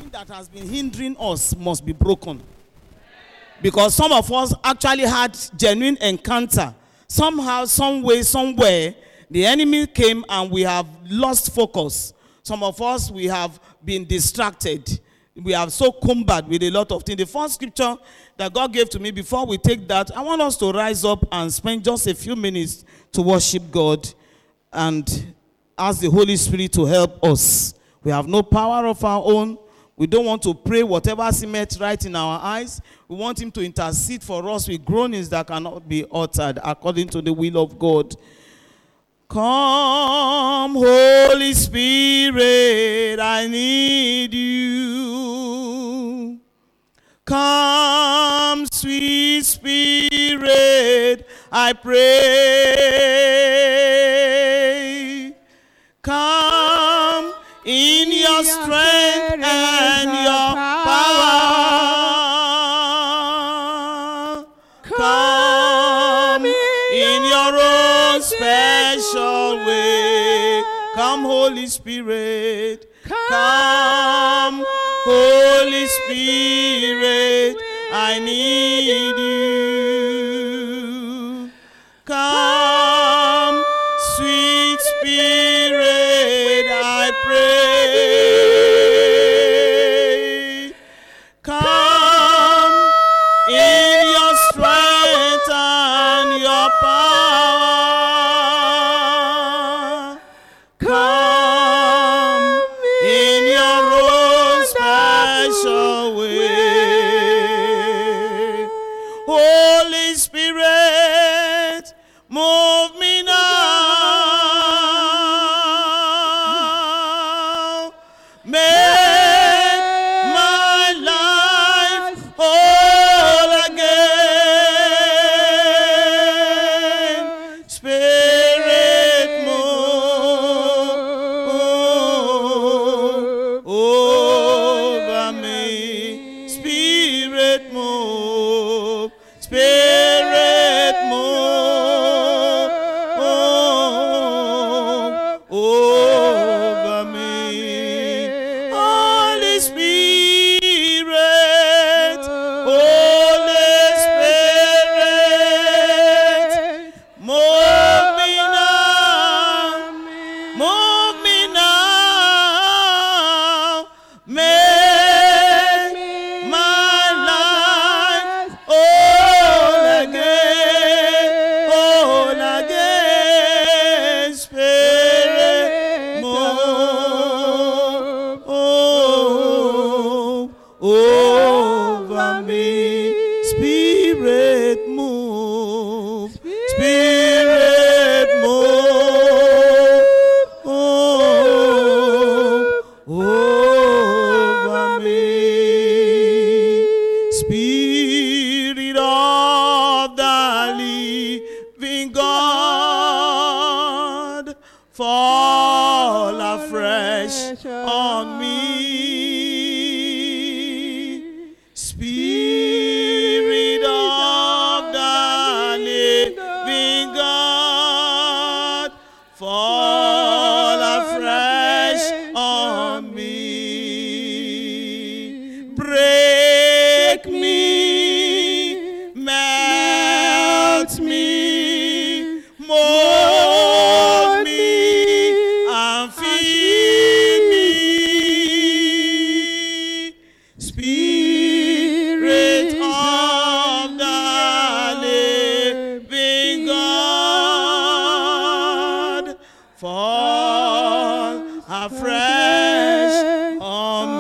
everything that has been hindering us must be broken. Because some of us actually had genuine encounter. Somehow, some way, somewhere, the enemy came and we have lost focus. Some of us, we have been distracted. We have so cumbered with a lot of things. The first scripture that God gave to me, before we take that, I want us to rise up and spend just a few minutes to worship God and ask the Holy Spirit to help us. We have no power of our own. We don't want to pray whatever seems right in our eyes. We want him to intercede for us with groanings that cannot be uttered according to the will of God. Come, Holy Spirit, I need you. Come, sweet Spirit, I pray. Come in your strength and your power. Come in your own special way. Come, Holy Spirit. Come, Holy Spirit, I need you. Come, sweet Spirit, I pray. Come in your strength and your power. Come in your own special way. Holy Spirit, move me now. Make my life whole again. Spirit, move over me. Spirit, move. Spirit, move over me. Holy Spirit, Holy Spirit, move me now, move me now, make my life whole again, Spirit, move over me. Spirit, move. Spirit, move over me. Spirit of the living God, fall afresh on me. Spirit of the living God, fall afresh on me. Break me, melt me, mold me, and feed me. Spirit of the living God, fall afresh on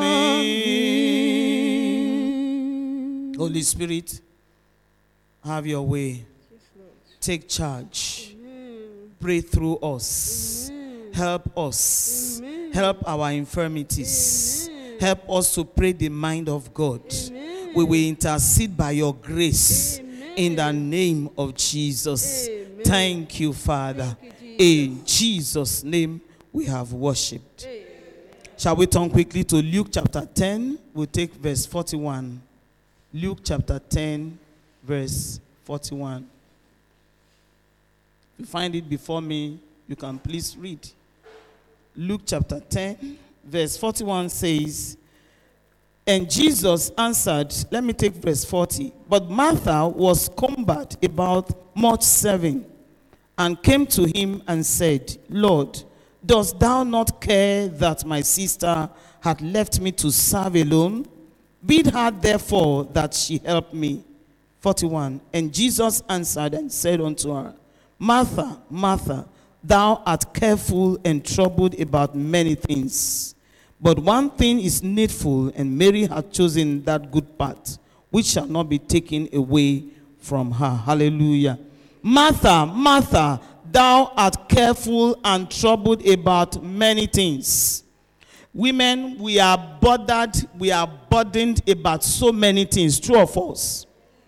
me. Holy Spirit, have your way. Take charge. Pray through us. Help us. Help our infirmities. Help us to pray the mind of God. We will intercede by your grace in the name of Jesus. Thank you, Father. In Jesus' name we have worshipped. Shall we turn quickly to Luke chapter 10? We'll take verse 41. Luke chapter 10, verse 41. If you find it before me, you can please read. Luke chapter 10, verse 41 says, And Jesus answered, let me take verse 40. But Martha was cumbered about much serving, and came to him and said, Lord, dost thou not care that my sister hath left me to serve alone? Bid her therefore that she help me. 41. And Jesus answered and said unto her, Martha, Martha, thou art careful and troubled about many things. But one thing is needful, and Mary hath chosen that good part, which shall not be taken away from her. Hallelujah. Martha, Martha, thou art careful and troubled about many things. Women, we are burdened about so many things. True or false?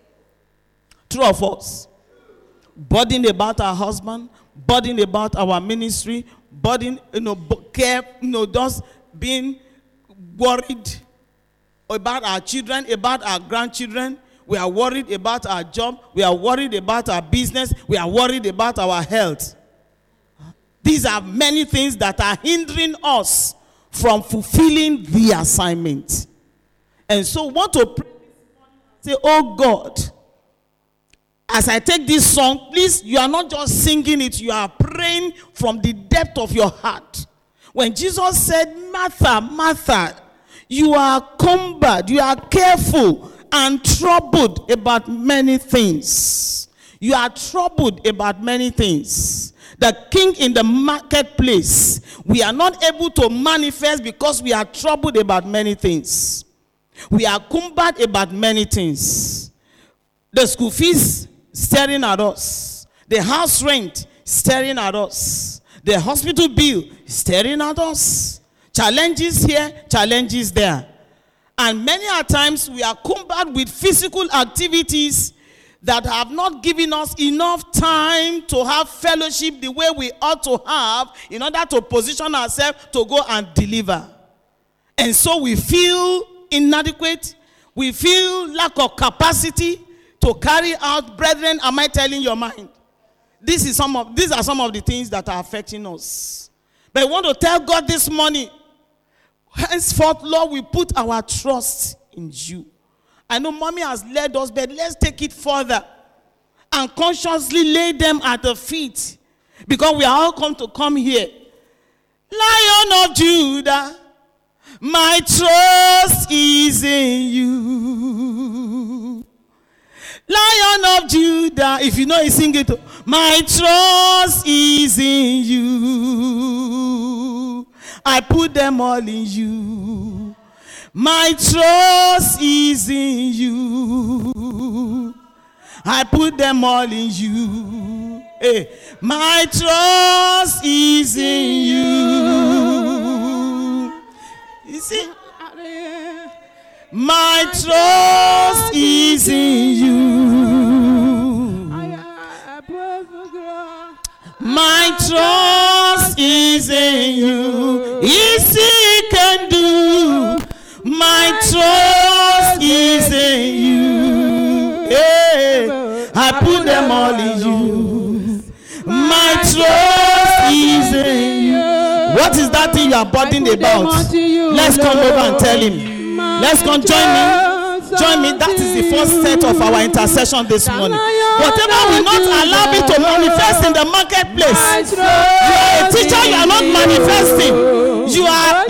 True or false? Burdened about our husband, burdened about our ministry, burdened, just being worried about our children, about our grandchildren. We are worried about our job. We are worried about our business. We are worried about our health. These are many things that are hindering us from fulfilling the assignment. And so want to pray, say, oh God, as I take this song, please, you are not just singing it, you are praying from the depth of your heart. When Jesus said, Martha, Martha, you are cumbered, you are careful and troubled about many things. You are troubled about many things. The king in the marketplace, we are not able to manifest because we are troubled about many things. We are cumbered about many things. The school fees staring at us. The house rent staring at us. The hospital bill staring at us. Challenges here, challenges there. And many a times we are cumbered with physical activities that have not given us enough time to have fellowship the way we ought to have in order to position ourselves to go and deliver. And so we feel inadequate. We feel lack of capacity to carry out. Brethren, am I telling your mind? These are some of the things that are affecting us. But I want to tell God this morning, henceforth, Lord, we put our trust in you. I know mommy has led us, but let's take it further and consciously lay them at the feet, because we are all come here. Lion of Judah, my trust is in you. Lion of Judah, if you know it, sing it. My trust is in you. I put them all in you. My trust is in you. I put them all in you. Hey, my trust is in you. You see? My trust is in you. My trust is in you. Yes, He can do. My trust is in you. Hey, I put them all in you. My trust is in you. What is that thing you are burdened about? Let's come over and tell Him. Let's come, join me. Join me. That is the first set of our intercession this morning. Whatever will not allow me to manifest in the marketplace. You are a teacher, you are not manifesting. You are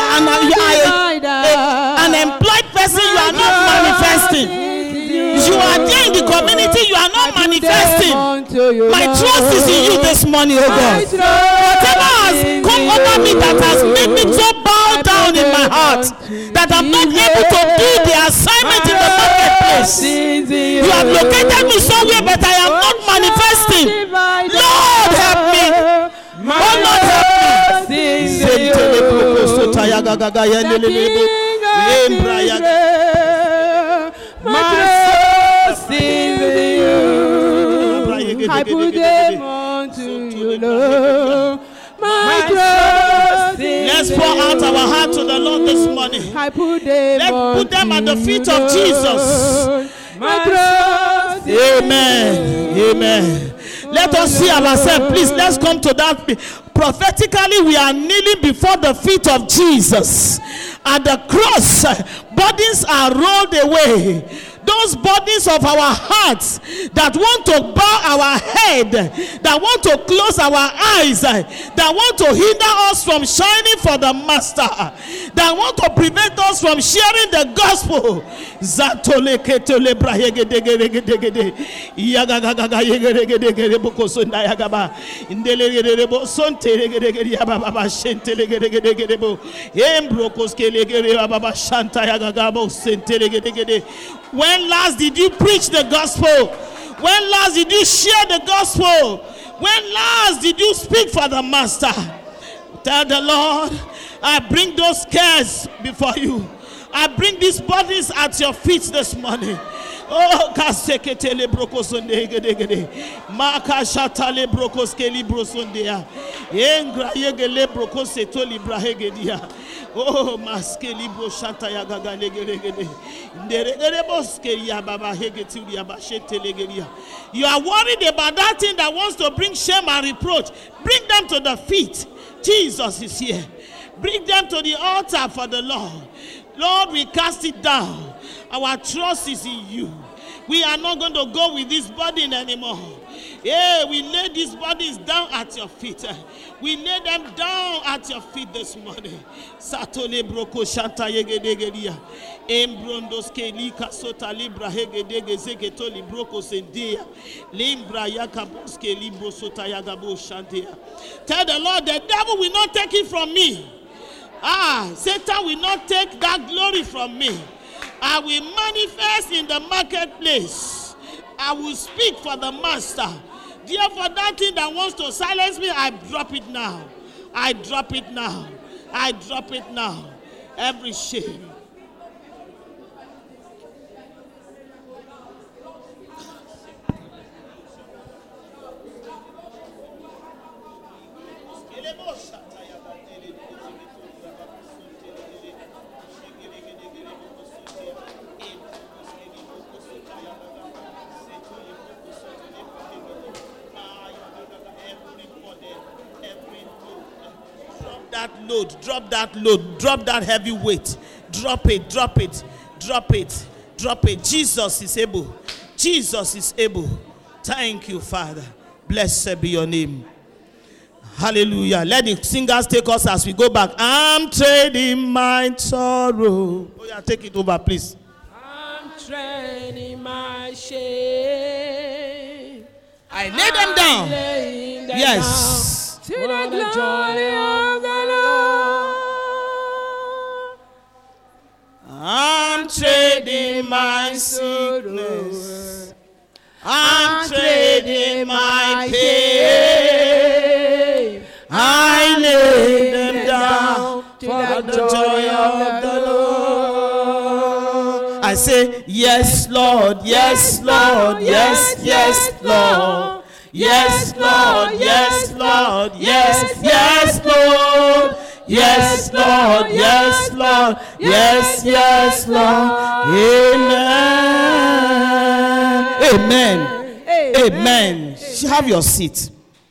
an employed person, you are not manifesting. You are there in the community, you are not manifesting. My trust is in you this morning, oh God. Whatever has come over me that has made me so bow down in my heart that I'm not able to do the assignment in the marketplace. You have located me somewhere, but I am not manifesting. Lord, help me. Oh, Lord, help me. I put them onto you, Lord. My trust. Let's pour out our heart to the Lord this morning. Let's put them at the feet of Jesus. My trust. Amen. Amen. Let us see ourselves, please. Let's come to that. Prophetically, we are kneeling before the feet of Jesus at the cross, Burdens are rolled away. Those bodies of our hearts that want to bow our head, that want to close our eyes, that want to hinder us from shining for the Master, that want to prevent us from sharing the gospel. When last did you preach the gospel? When last did you share the gospel? When last did you speak for the Master? Tell the Lord, I bring those cares before you. I bring these bodies at your feet this morning. Oh, kaseketele brokosonde gede maka shatale brokoskeli brosondea engra yegele brokoseto libra hegedia. Oh, maskeli bro shata ya gaga legede nderegere boske ya baba hegeti ya bashete legedia. You are worried about that thing that wants to bring shame and reproach. Bring them to the feet. Jesus is here. Bring them to the altar for the Lord. Lord, we cast it down. Our trust is in you. We are not going to go with this burden anymore. Yeah, we lay these bodies down at your feet. We lay them down at your feet this morning. Satole broko shanta yegedegedia. Embrondos ke lika sota libra hegedege zegeto libroko sendia. Limbra yakabos ke libro sota yagabo shantia. Tell the Lord, the devil will not take it from me. Satan will not take that glory from me. I will manifest in the marketplace. I will speak for the Master. Therefore, that thing that wants to silence me, I drop it now. I drop it now. I drop it now. Every shame. Drop that load, drop that heavy weight, drop it. Jesus is able. Jesus is able. Thank you, Father. Blessed be your name. Hallelujah. Let the singers take us as we go back. I'm trading my sorrow. Oh yeah, take it over, please. I'm trading my shame. I lay them down. Yes. To the glory of the Lord. I'm trading my sickness. I'm trading my pain. I lay them down for the joy of the Lord. I say, yes, Lord, yes, Lord, yes, yes, Lord. Yes, Lord, yes, Lord, yes, yes, Lord. Yes, Lord, yes, Lord, yes, yes, Lord. Amen. Amen. Amen. Have your seat.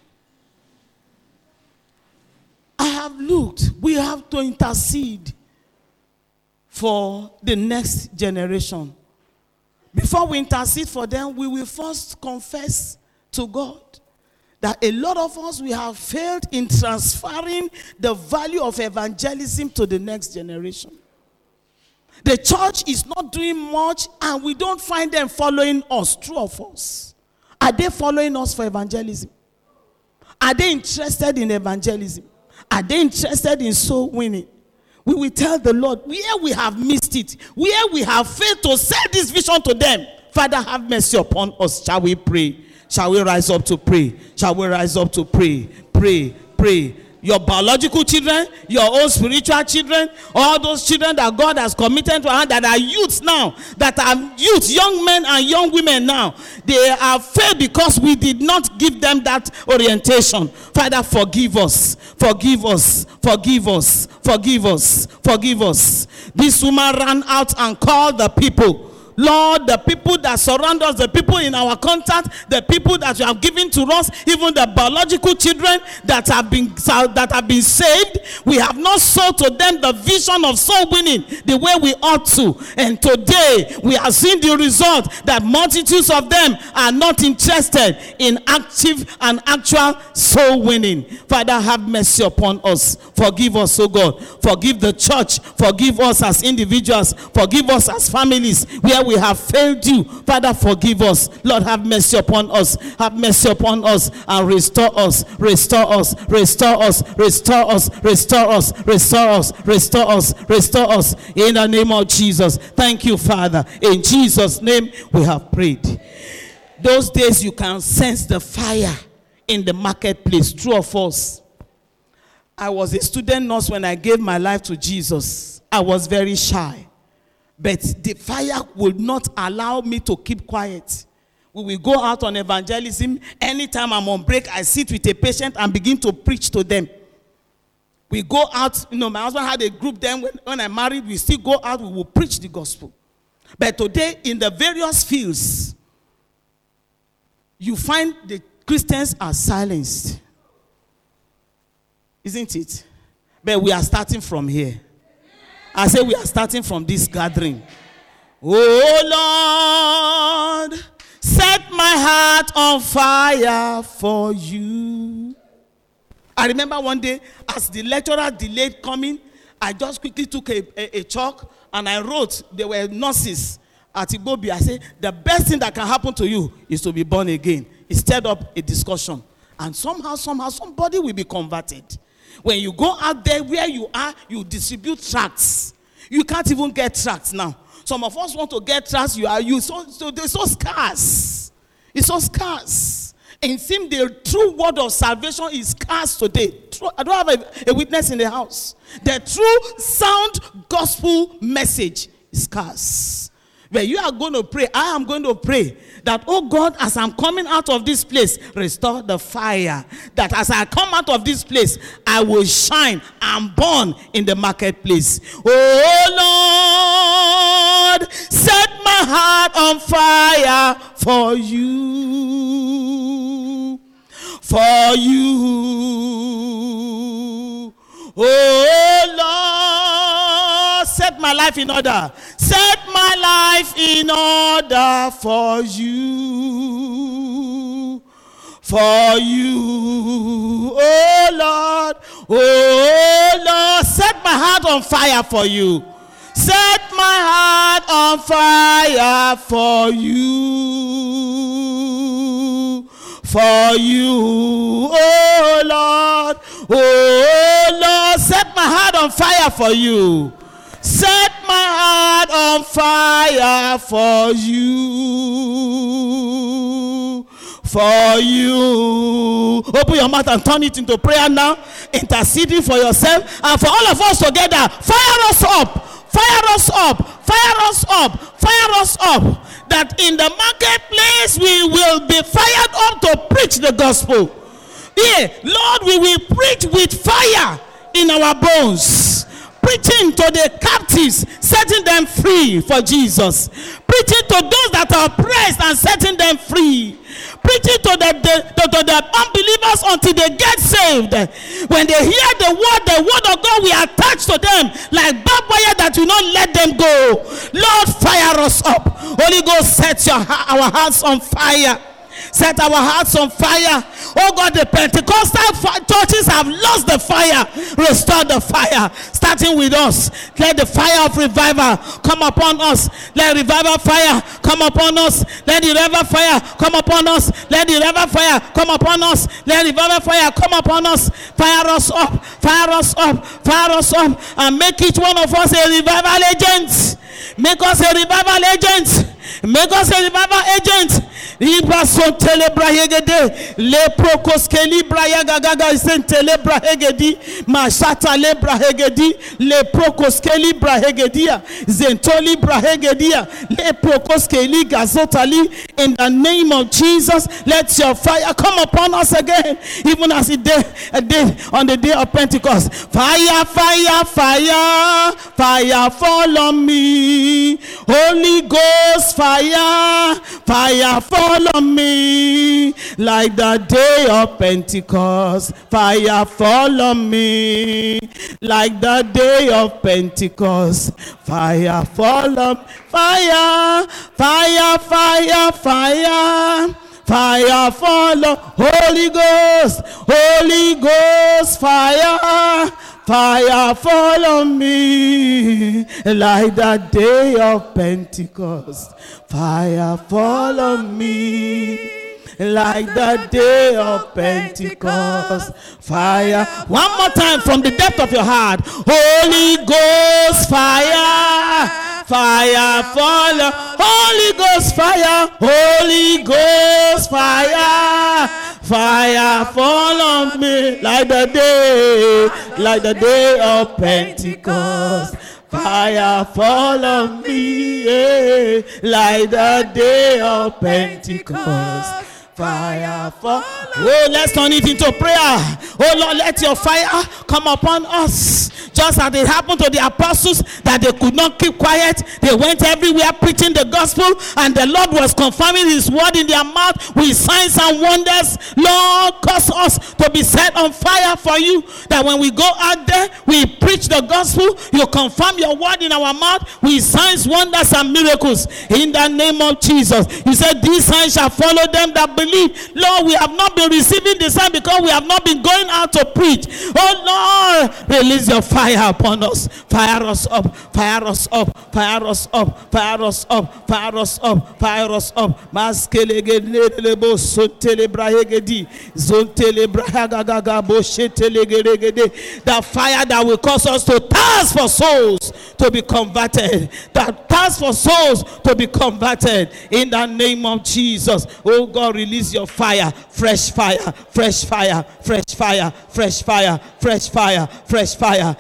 I have looked. We have to intercede for the next generation. Before we intercede for them, we will first confess to God that a lot of us, we have failed in transferring the value of evangelism to the next generation. The church is not doing much and we don't find them following us, true of us. Are they following us for evangelism? Are they interested in evangelism? Are they interested in soul winning? We will tell the Lord where we have missed it, where we have failed to sell this vision to them. Father, have mercy upon us. Shall we pray? Shall we rise up to pray? Shall we rise up to pray? Pray, pray. Your biological children, your own spiritual children, all those children that God has committed to us, that are youths now, that are youth, young men and young women now, they are failed because we did not give them that orientation. Father, forgive us, forgive us, forgive us, forgive us, forgive us. This woman ran out and called the people Lord, the people that surround us, the people in our contact, the people that you have given to us, even the biological children that have been saved, we have not sold to them the vision of soul winning the way we ought to. And today we have seen the result that multitudes of them are not interested in active and actual soul winning. Father, have mercy upon us. Forgive us, oh God. Forgive the church. Forgive us as individuals. Forgive us as families where we have failed you. Father, forgive us. Lord, have mercy upon us. Have mercy upon us and restore us. Restore us. Restore us. Restore us. Restore us. Restore us. Restore us. Restore us. In the name of Jesus. Thank you, Father. In Jesus' name we have prayed. Those days you can sense the fire in the marketplace. True or false? I was a student nurse when I gave my life to Jesus. I was very shy. But the fire would not allow me to keep quiet. We will go out on evangelism. Anytime I'm on break, I sit with a patient and begin to preach to them. We go out, my husband had a group then when I married, we still go out, we will preach the gospel. But today, in the various fields, you find the Christians are silenced. Isn't it? But we are starting from here. I say we are starting from this gathering. Oh Lord, set my heart on fire for you. I remember one day, as the lecturer delayed coming, I just quickly took a chalk and I wrote, there were nurses at Igbobi. I said, the best thing that can happen to you is to be born again. It stirred up a discussion. And somehow, somebody will be converted. When you go out there where you are, you distribute tracts. You can't even get tracts now. Some of us want to get tracts. They're so scarce. It's so scarce. And it seems the true word of salvation is scarce today. I don't have a witness in the house. The true sound gospel message is scarce. But you are going to pray. I am going to pray that, oh God, as I'm coming out of this place, restore the fire. That as I come out of this place, I will shine and burn in the marketplace. Oh Lord, set my heart on fire for you. For you. Oh Lord, set my life in order. Set my life in order for you. For you. Oh Lord. Oh Lord, set my heart on fire for you. Set my heart on fire for you. For you, oh Lord, set my heart on fire for you. Set my heart on fire for you. For you. Open your mouth and turn it into prayer now. Interceding for yourself and for all of us together. Fire us up. Fire us up. Fire us up. Fire us up. That in the marketplace we will be fired up to preach the gospel. Yeah, Lord, we will preach with fire in our bones. Preaching to the captives, setting them free for Jesus. Preaching to those that are oppressed and setting them free. Preaching to the unbelievers until they get saved. When they hear the word of God will attach to them like barbed wire that will not let them go. Lord, fire us up. Holy Ghost, set our hearts on fire. Set our hearts on fire. Oh God, the Pentecostal churches have lost the fire. Restore the fire. Starting with us. Let the fire of revival come upon us. Let revival fire come upon us. Let the revival fire come upon us. Let the revival fire come upon us. Let revival fire come upon us. Fire us up. Fire us up. Fire us up. And make each one of us a revival agent. Make us a revival agent. Make us a revival agent. Ibra son telebra hegede. Le prokoskeli braya gagaga sen telebra hegedi. Mashata lebra hegedi. Le prokoskeli bra hegedia. Zentoli bra hegedia. Le prokoskeli gazotali. In the name of Jesus, let your fire come upon us again, even as it did on the day of Pentecost. Fire, fire, fire, fire fall on me. Holy Ghost fire, fire fall on me. Like the day of Pentecost, fire fall on me. Like the day of Pentecost, fire fall on me. Fire, fire, fire, fire, fire fall on Holy Ghost, Holy Ghost fire, fire fall on me. Like the day of Pentecost, fire fall on me. Like the day of Pentecost, fire. One more time from the depth of your heart. Holy Ghost fire, fire fall on. Holy Ghost fire, Holy Ghost fire, fire fall on me. Like the day of Pentecost, fire fall on me. Yeah. Like the day of Pentecost, fire fall. Oh, let's turn it into prayer. Oh Lord, let your fire come upon us. Just as it happened to the apostles, that they could not keep quiet. They went everywhere preaching the gospel, and the Lord was confirming his word in their mouth with signs and wonders. Lord, cause us to be set on fire for you, that when we go out there, we preach the gospel, you confirm your word in our mouth with signs, wonders, and miracles. In the name of Jesus. You said these signs shall follow them that believe. Lord, we have not been receiving the sign because we have not been going out to preach. Oh Lord, release your fire upon us. Fire us up, fire us up, fire us up, fire us up, fire us up, fire us up. Maskelegedebo sotelebrahegedi zontelebrahagagaga boshetelegedegede. The fire that will cause us to thirst for souls to be converted. That thirst for souls to be converted. In the name of Jesus. Oh God, release your fire, fresh fire, fresh fire, fresh fire, fresh fire, fresh fire, fresh fire.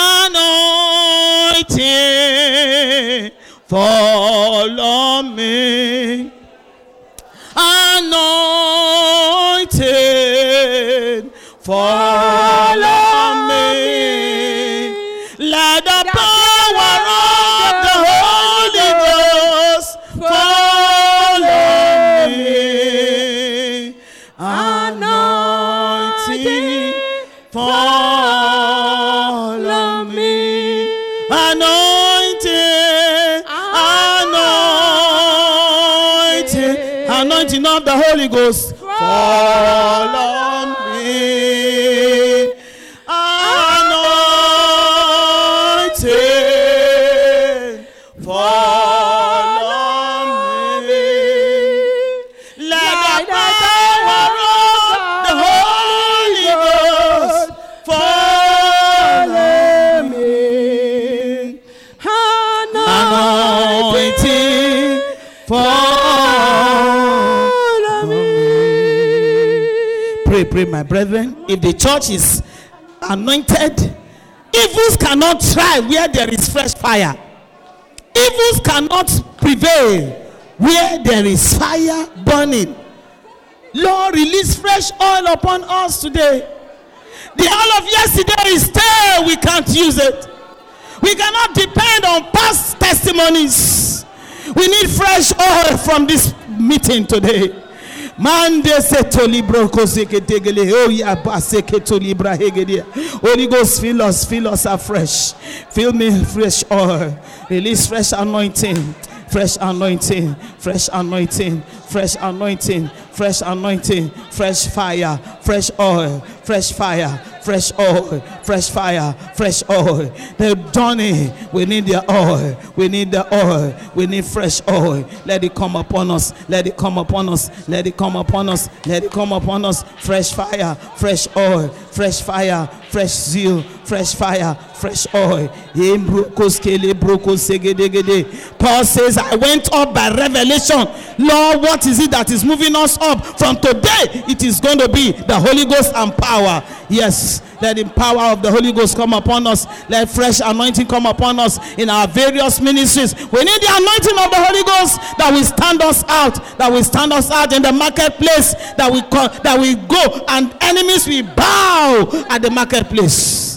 Anointing fall on me. Anointing fall on me. Let the power of the Holy Ghost fall on me. Anointing fall on me. Anointing, anointing, anointing of the Holy Ghost fall on me. Anointing fall on me. Let the power of the Holy Ghost fall on me. Anointing fall on me. Pray, pray, my brethren. If the church is anointed, evils cannot thrive where there is fresh fire. Evils cannot prevail where there is fire burning. Lord, release fresh oil upon us today. The oil of yesterday is stale. We can't use it. We cannot depend on past testimonies. We need fresh oil from this meeting today. Mande se tolibro kozeke tegele. Oh yeah, baseke tolibra hegedia. Holy Ghost, fill us afresh. Fill me fresh oil. Release fresh anointing. Fresh anointing, fresh anointing, fresh anointing, fresh anointing, fresh fire, fresh oil, fresh fire, fresh oil, fresh fire, fresh oil. The journey, we need the oil, we need the oil, we need fresh oil. Let it come upon us, let it come upon us, let it come upon us, let it come upon us. Fresh fire, fresh oil, fresh fire, fresh zeal, fresh fire, fresh oil. Paul says, I went up by revelation. Lord, what is it that is moving us up? From today, it is going to be the Holy Ghost and power. Yes, let the power of the Holy Ghost come upon us. Let fresh anointing come upon us in our various ministries. We need the anointing of the Holy Ghost that will stand us out, that will stand us out in the marketplace, that we go and enemies will bow at the marketplace.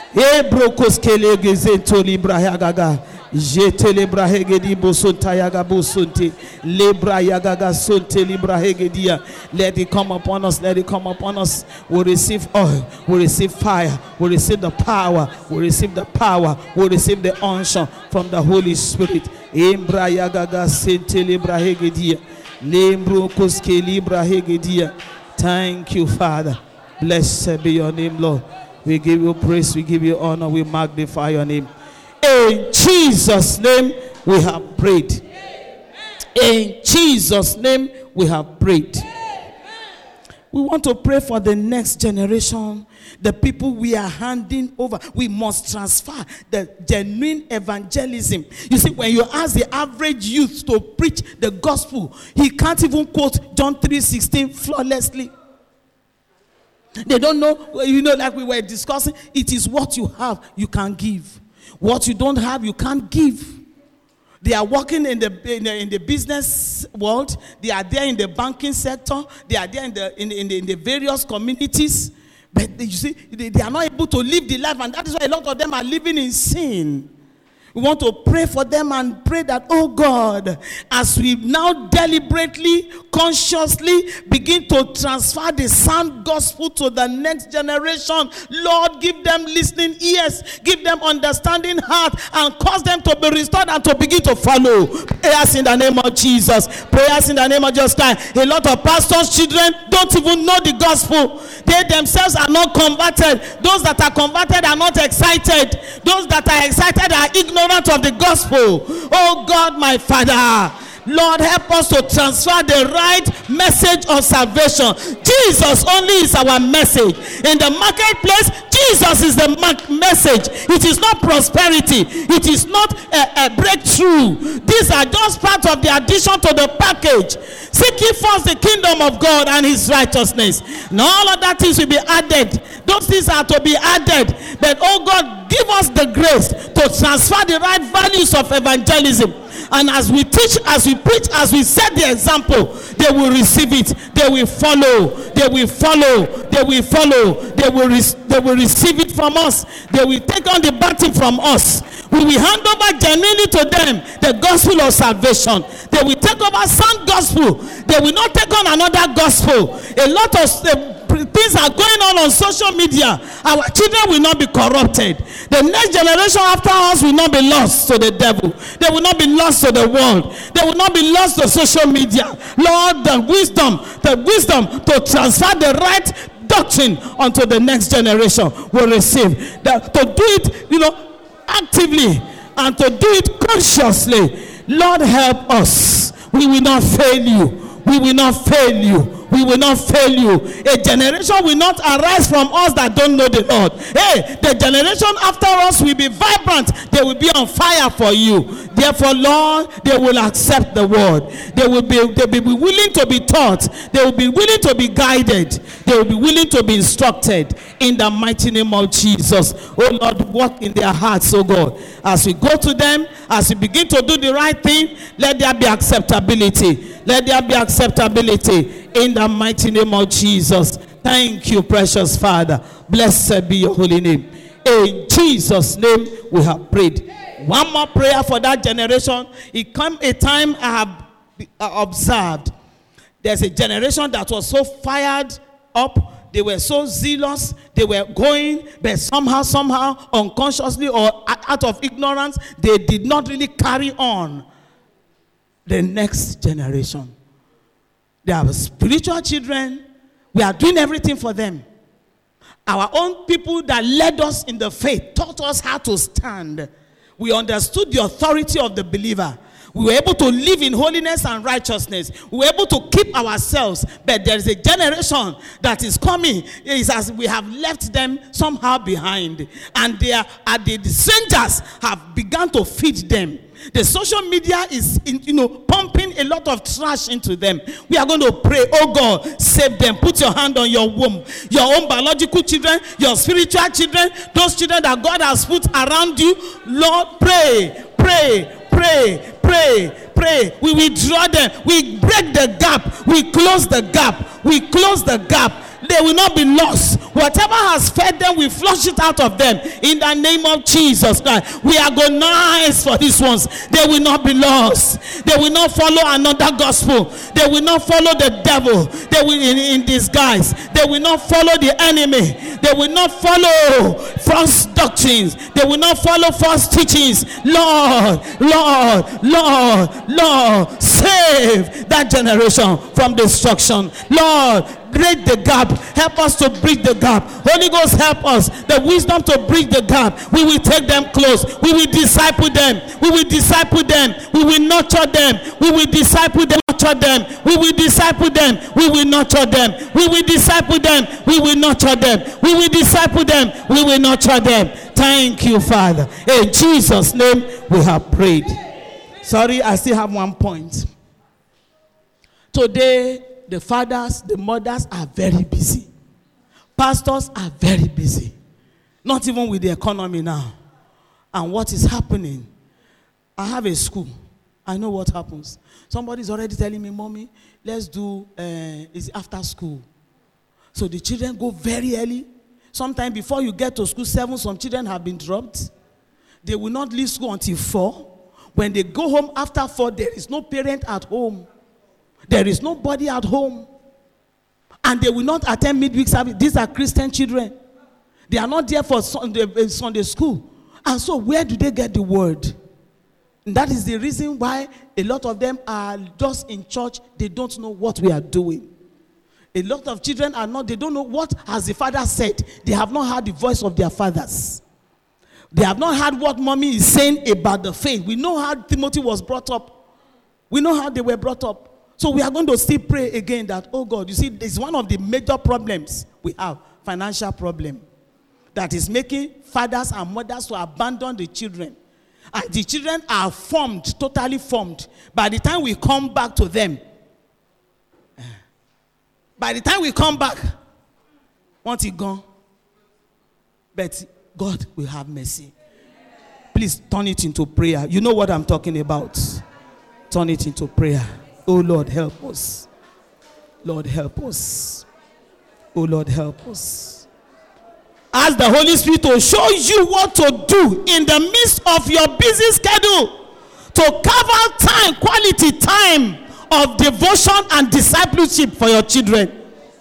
Let it come upon us, let it come upon us. We receive oil, we receive fire, we receive the power, we receive the power, we receive the unction from the Holy Spirit. Thank you, Father. Blessed be your name, Lord. We give you praise, we give you honor, we magnify your name. In Jesus' name we have prayed. In Jesus' name we have prayed. We want to pray for the next generation, the people we are handing over. We must transfer the genuine evangelism. You see, when you ask the average youth to preach the gospel, he can't even quote John 3:16 flawlessly. They don't know, like we were discussing, it is what you have, you can give. What you don't have, you can't give. They are working in the business world. They are there in the banking sector. They are there in the various communities. But you see, they are not able to live the life, and that is why a lot of them are living in sin. We want to pray for them and pray that, oh God, as we now deliberately, consciously begin to transfer the sound gospel to the next generation, Lord, give them listening ears, give them understanding heart, and cause them to be restored and to begin to follow. Prayers in the name of Jesus. Prayers in the name of Jesus Christ. A lot of pastors' children don't even know the gospel. They themselves are not converted. Those that are converted are not excited. Those that are excited are ignorant of the gospel. Oh God, my Father, Lord, help us to transfer the right message of salvation. Jesus only is our message. In the marketplace, Jesus is the message. It is not prosperity. It is not a breakthrough. These are just part of the addition to the package. Seek ye first the kingdom of God and his righteousness, and all other things will be added. Those things are to be added. But oh God, give us the grace to transfer the right values of evangelism. And as we teach, as we preach, as we set the example, they will receive it. They will follow. They will follow. They will follow. They will receive it from us. They will take on the baton from us. We will hand over genuinely to them the gospel of salvation. They will take over sound gospel. They will not take on another gospel. A lot of things are going on social media. Our children will not be corrupted. The next generation after us will not be lost to the devil. They will not be lost to the world. They will not be lost to social media. Lord, the wisdom to transfer the right doctrine onto the next generation will receive. To do it, actively, and to do it consciously. Lord, help us. We will not fail you. We will not fail you. We will not fail you. A generation will not arise from us that don't know the Lord. Hey, the generation after us will be vibrant. They will be on fire for you. Therefore, Lord, they will accept the word. They will be willing to be taught. They will be willing to be guided. They will be willing to be instructed in the mighty name of Jesus. Oh Lord, work in their hearts, oh God. As we go to them, as we begin to do the right thing, let there be acceptability. Let there be acceptability in the mighty name of Jesus. Thank you, precious Father. Blessed be your holy name. In Jesus' name we have prayed. One more prayer for that generation. It came a time I have observed. There's a generation that was so fired up. They were so zealous. They were going, but somehow, unconsciously or out of ignorance, they did not really carry on the next generation. They are spiritual children. We are doing everything for them. Our own people that led us in the faith taught us how to stand. We understood the authority of the believer. We were able to live in holiness and righteousness. We were able to keep ourselves. But there is a generation that is coming. It is as we have left them somehow behind. And the strangers have begun to feed them. The social media is, pumping a lot of trash into them. We are going to pray, oh God, save them. Put your hand on your womb. Your own biological children, your spiritual children, those children that God has put around you. Lord, pray. We withdraw them. We break the gap. We close the gap. They will not be lost. Whatever has fed them, we flush it out of them. In the name of Jesus Christ. We agonize for these ones. They will not be lost. They will not follow another gospel. They will not follow the devil. They will in disguise. They will not follow the enemy. They will not follow false doctrines. They will not follow false teachings. Lord, save that generation from destruction. Lord, break the gap. Help us to bridge the gap. Holy Ghost, help us. The wisdom to bridge the gap. We will take them close. We will disciple them. We will disciple them. We will nurture them. We will disciple them. Nurture them. We will disciple them. We will nurture them. We will disciple them. We will nurture them. We will disciple them. We will nurture them. Thank you, Father. In Jesus' name we have prayed. Sorry, I still have one point. Today, the fathers, the mothers are very busy. Pastors are very busy. Not even with the economy now. And what is happening? I have a school. I know what happens. Somebody's already telling me, Mommy, let's do it's after school. So the children go very early. Sometime before you get to school, 7, some children have been dropped. They will not leave school until 4. When they go home after 4, there is no parent at home. There is nobody at home. And they will not attend midweek service. These are Christian children. They are not there for Sunday school. And so where do they get the word? And that is the reason why a lot of them are just in church. They don't know what we are doing. A lot of children they don't know what has the father said. They have not heard the voice of their fathers. They have not heard what mommy is saying about the faith. We know how Timothy was brought up. We know how they were brought up. So we are going to still pray again that, oh God, you see, this is one of the major problems we have, financial problem, that is making fathers and mothers to abandon the children. And the children are formed, totally formed. By the time we come back to them, once it's gone, but God will have mercy. Please turn it into prayer. You know what I'm talking about. Turn it into prayer. Oh Lord, help us. Lord, help us. Oh Lord, help us. Ask the Holy Spirit to show you what to do in the midst of your busy schedule to carve out time, quality time of devotion and discipleship for your children.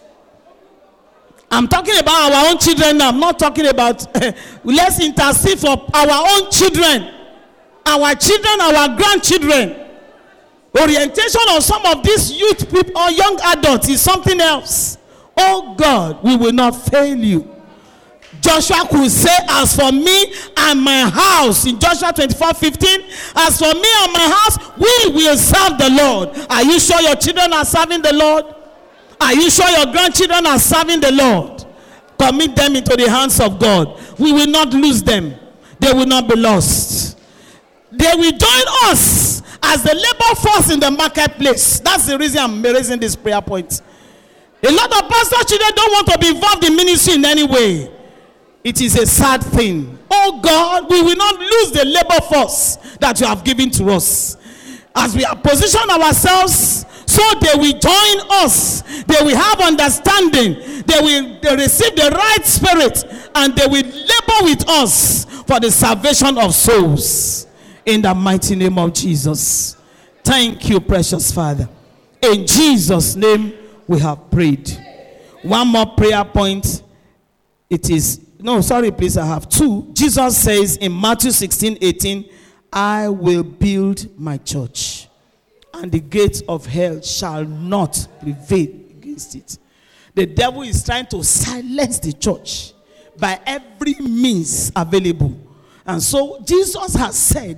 I'm talking about our own children now. I'm not talking about let's intercede for our own children, our children, our grandchildren. Orientation of some of these youth people or young adults is something else. Oh God, we will not fail you. Joshua could say, as for me and my house, in Joshua 24:15, as for me and my house, we will serve the Lord. Are you sure your children are serving the Lord? Are you sure your grandchildren are serving the Lord? Commit them into the hands of God. We will not lose them. They will not be lost. They will join us as the labor force in the marketplace. That's the reason I'm raising this prayer point. A lot of pastor children don't want to be involved in ministry in any way. It is a sad thing. Oh God, we will not lose the labor force that you have given to us. As we have positioned ourselves, so they will join us. They will have understanding. They will receive the right spirit, and they will labor with us for the salvation of souls. In the mighty name of Jesus. Thank you, precious Father. In Jesus' name we have prayed. One more prayer point. It is, no, sorry, please, I have 2. Jesus says in Matthew 16:18, I will build my church, and the gates of hell shall not prevail against it. The devil is trying to silence the church by every means available. And so Jesus has said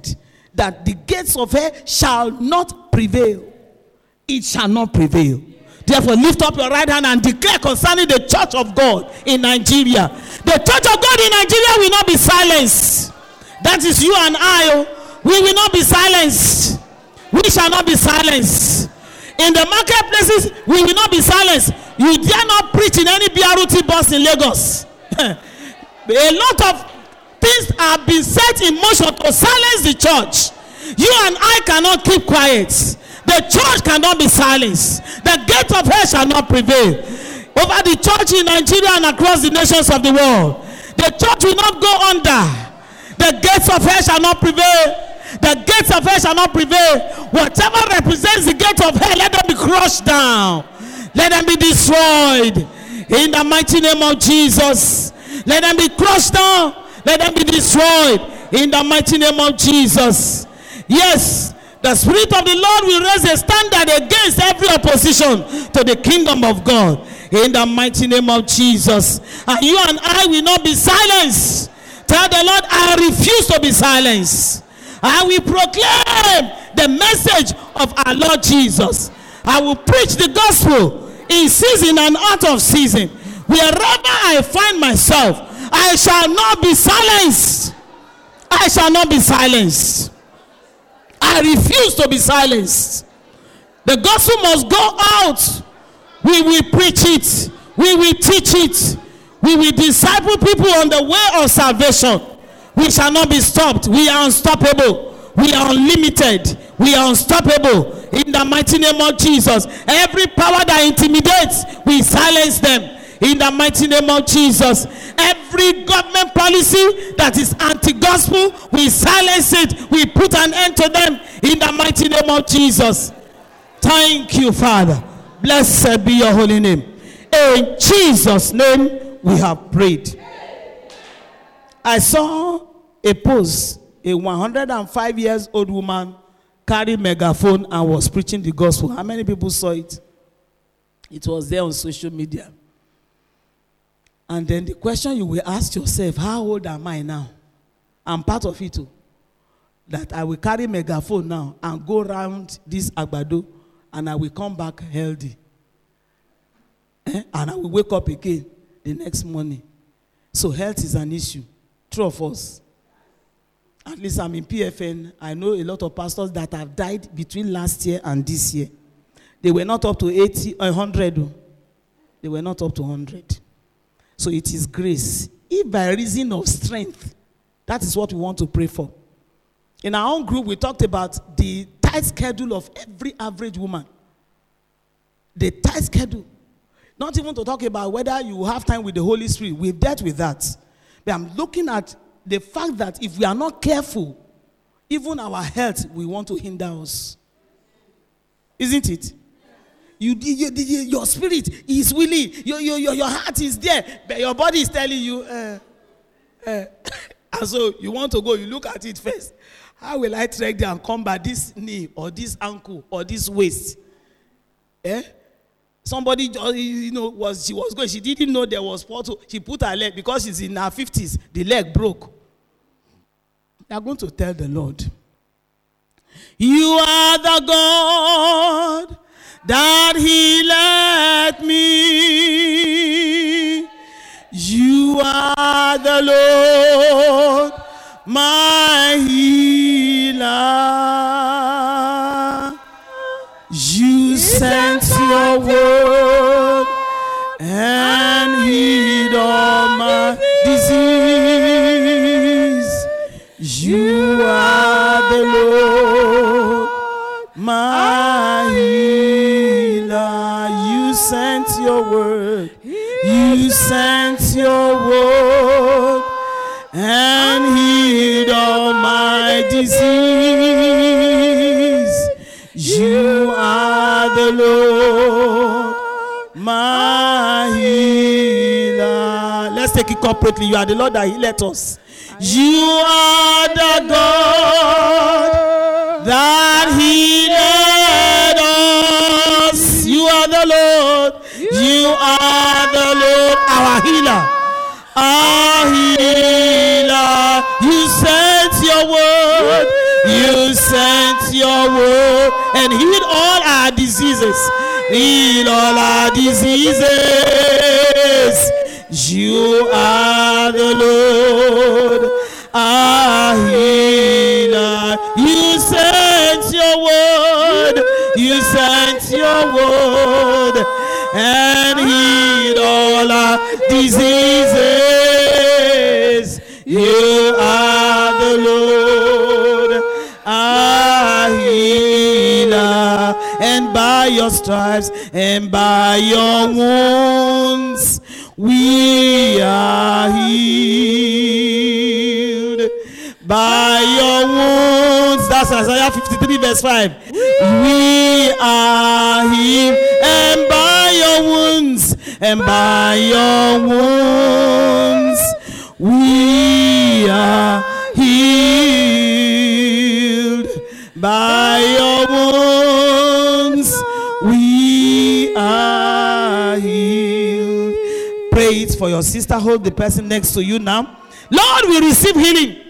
that the gates of hell shall not prevail. It shall not prevail. Therefore, lift up your right hand and declare concerning the church of God in Nigeria. The church of God in Nigeria will not be silenced. That is you and I. We will not be silenced. We shall not be silenced. In the marketplaces, we will not be silenced. You dare not preach in any BRT bus in Lagos. A lot of things have been set in motion to silence the church. You and I cannot keep quiet. The church cannot be silenced. The gate of hell shall not prevail over the church in Nigeria and across the nations of the world. The church will not go under. The gates of hell shall not prevail. The gates of hell shall not prevail. Whatever represents the gate of hell, let them be crushed down. Let them be destroyed. In the mighty name of Jesus. Let them be crushed down. Let them be destroyed. In the mighty name of Jesus. Yes, the Spirit of the Lord will raise a standard against every opposition to the kingdom of God. In the mighty name of Jesus. And you and I will not be silenced. Tell the Lord, I refuse to be silenced. I will proclaim the message of our Lord Jesus. I will preach the gospel in season and out of season. Wherever I find myself, I shall not be silenced. I shall not be silenced. I refuse to be silenced. The gospel must go out. We will preach it. We will teach it. We will disciple people on the way of salvation. We shall not be stopped. We are unstoppable. We are unlimited. We are unstoppable. In the mighty name of Jesus. Every power that intimidates, we silence them. In the mighty name of Jesus. Every government policy that is anti-gospel, we silence it. We put an end to them. In the mighty name of Jesus. Thank you, Father. Blessed be your holy name. In Jesus' name we have prayed. I saw a post. A 105 years old woman carried megaphone and was preaching the gospel. How many people saw it? It was there on social media. And then the question you will ask yourself, how old am I now? I'm part of it too. That I will carry megaphone now and go around this Agbado and I will come back healthy. And I will wake up again the next morning. So health is an issue. True of us. At least I'm in PFN. I know a lot of pastors that have died between last year and this year. They were not up to 80 or 100. They were not up to 100. So it is grace. If by reason of strength, that is what we want to pray for. In our own group, we talked about the tight schedule of every average woman. The tight schedule. Not even to talk about whether you have time with the Holy Spirit. We've dealt with that. But I'm looking at the fact that if we are not careful, even our health will want to hinder us. Isn't it? Your spirit is willing. Your heart is there. But your body is telling you, And so you want to go, you look at it first. How will I trek there and come by this knee or this ankle or this waist? Somebody, she was going. She didn't know there was portal. She put her leg because she's in her 50s. The leg broke. They are going to tell the Lord, you are the God that healeth me. You are the Lord, my healer. You sent your word and healed all my disease. You are the Lord, my healer. You sent your word. You sent your word and healed all my disease. You are the Lord, my healer. Let's take it corporately. You are the Lord that healeth us. You are the God that healeth us. You are the Lord. You are the Lord, our healer. Our healer. You sent your word You sent your word and healed all our diseases. Heal all our diseases. You are the Lord, our healer. You sent your word. You sent your word and healed all our diseases. You are the Lord, our healer. And by your stripes and by your wounds we are healed. By your wounds, that's Isaiah 53 verse 5. We are healed. And by your wounds, and by your wounds, we are healed. By your wounds, we are healed. Pray it for your sister. Hold the person next to you now. Lord, we receive healing.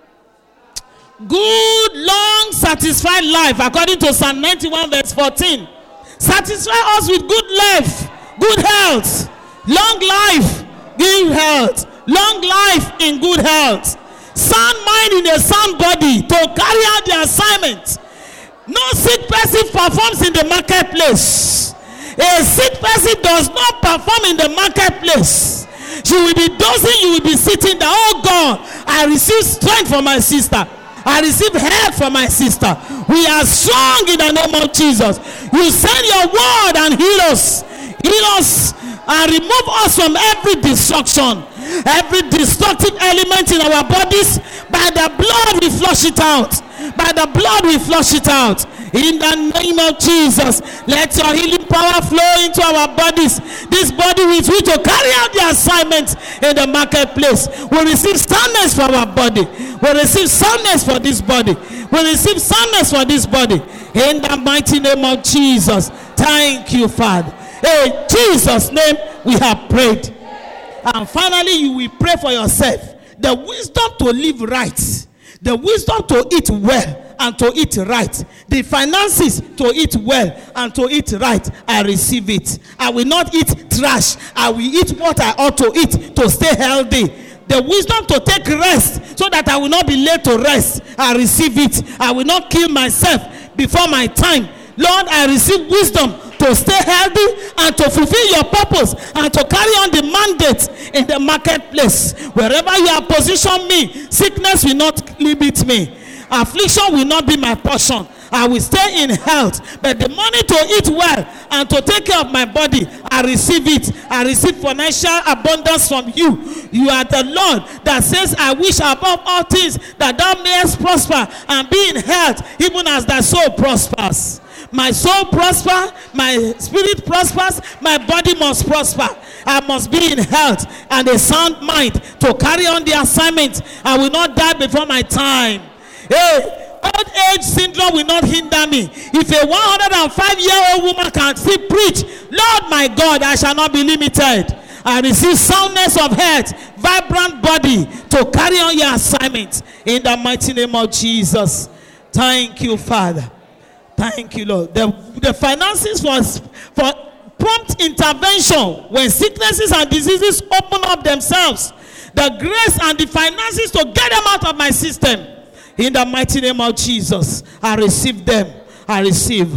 Good, long, satisfied life, according to Psalm 91 verse 14. Satisfy us with good life, good health, long life, good health, long life in good health, sound mind in a sound body to carry out the assignment. No sick person performs in the marketplace. A sick person does not perform in the marketplace. You will be dozing, you will be sitting there. Oh God, I receive strength from my sister. I receive help from my sister. We are strong in the name of Jesus. You send your word and heal us. Heal us and remove us from every destruction, every destructive element in our bodies. By the blood we flush it out. By the blood we flush it out. In the name of Jesus, let your healing power flow into our bodies. This body with which to carry out the assignment in the marketplace. We receive soundness for our body. We receive soundness for this body. We receive soundness for this body. In the mighty name of Jesus. Thank you, Father. In Jesus' name we have prayed. And finally, you will pray for yourself. The wisdom to live right. The wisdom to eat well and to eat right. The finances to eat well and to eat right. I receive it. I will not eat trash. I will eat what I ought to eat to stay healthy. The wisdom to take rest so that I will not be late to rest. I receive it. I will not kill myself before my time. Lord, I receive wisdom to stay healthy and to fulfill your purpose and to carry on the mandate in the marketplace. Wherever you have positioned me, sickness will not limit me. Affliction will not be my portion. I will stay in health. But the money to eat well and to take care of my body, I receive it. I receive financial abundance from you. You are the Lord that says, I wish above all things that thou mayest prosper and be in health, even as thy soul prospers. My soul prosper, my spirit prospers, my body must prosper. I must be in health and a sound mind to carry on the assignment. I will not die before my time. Hey, old age syndrome will not hinder me. If a 105-year-old woman can still preach, Lord my God, I shall not be limited. I receive soundness of health, vibrant body to carry on your assignment in the mighty name of Jesus. Thank you, Father. Thank you, Lord. The finances for prompt intervention when sicknesses and diseases open up themselves. The grace and the finances to get them out of my system. In the mighty name of Jesus, I receive them. I receive.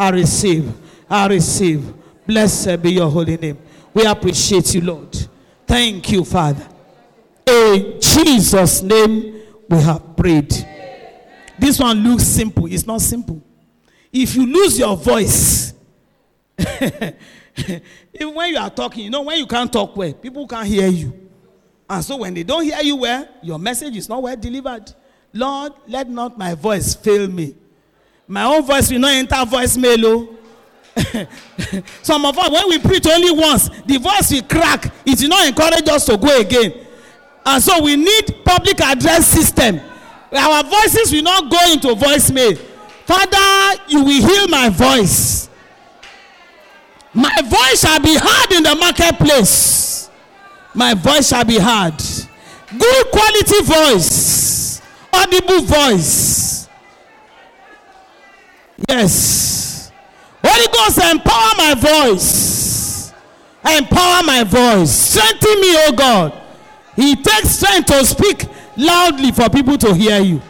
Blessed be your holy name. We appreciate you, Lord. Thank you, Father. In Jesus' name, we have prayed. This one looks simple. It's not simple. If you lose your voice, even when you are talking, when you can't talk well, people can't hear you. And so when they don't hear you well, your message is not well delivered. Lord, let not my voice fail me. My own voice will not enter voicemail. Some of us, when we preach only once, the voice will crack. It will not encourage us to go again. And so we need public address system. Our voices will not go into voicemail. Father, you will heal my voice. My voice shall be heard in the marketplace. My voice shall be heard. Good quality voice. Audible voice. Yes. Holy Ghost, empower my voice. Empower my voice. Strengthen me, oh God. It takes strength to speak loudly for people to hear you.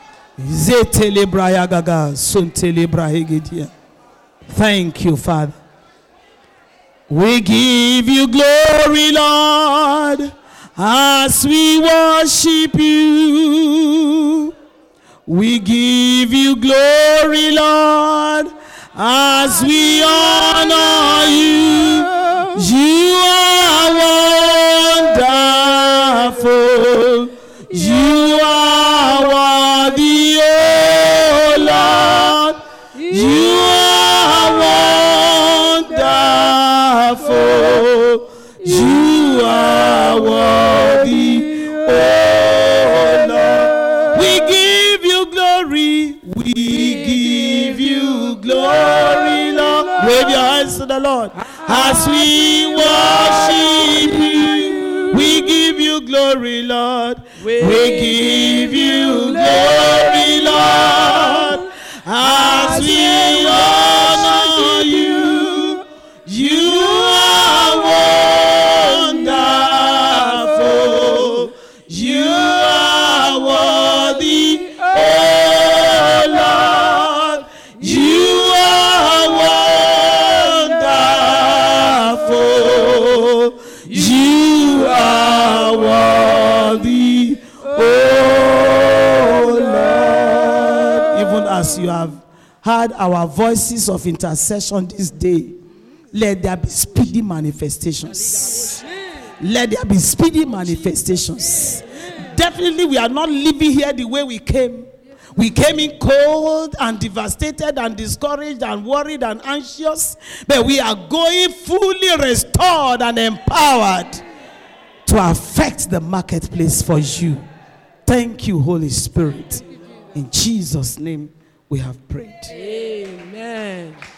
Thank you, Father. We give you glory, Lord, as we worship you. We give you glory, Lord, as we honor you. You are wonderful. You are worthy, oh Lord. You are wonderful. You are worthy, oh Lord. We give you glory. We give you glory, Lord. Wave your hands to the Lord. As we worship you, we give you glory, Lord. We give you glory, Lord. As we honor you, you are wonderful. You are worthy, oh Lord. You are wonderful. You are worthy, oh Lord. Even as you have heard our voices of intercession this day, let there be speedy manifestations. Let there be speedy manifestations. Definitely we are not living here the way we came. We came in cold and devastated and discouraged and worried and anxious. But we are going fully restored and empowered to affect the marketplace for you. Thank you, Holy Spirit. In Jesus' name we have prayed. Amen.